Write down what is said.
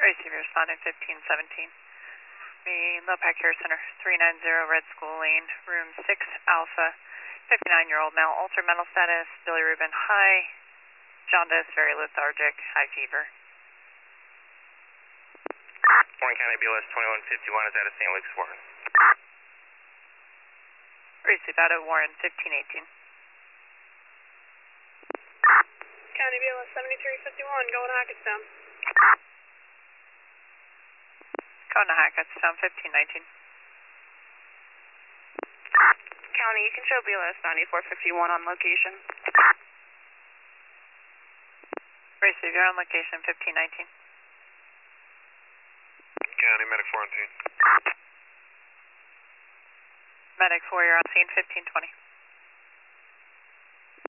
Receive your responding 1517. Me, Lopac Care Center, 390 Red School Lane, room 6 Alpha, 59-year-old male, altered mental status, bilirubin high, jaundice, very lethargic, high fever. Warren County BLS 2151 is out of St. Luke's, Warren. Receive out of Warren 1518. County BLS 7351, going Hackettstown. Going to Hackettstown 1519. County, you can show BLS 9451 on location. Receive, you're on location 1519. County Medic 4 on scene. Medic 4, you're on scene 1520.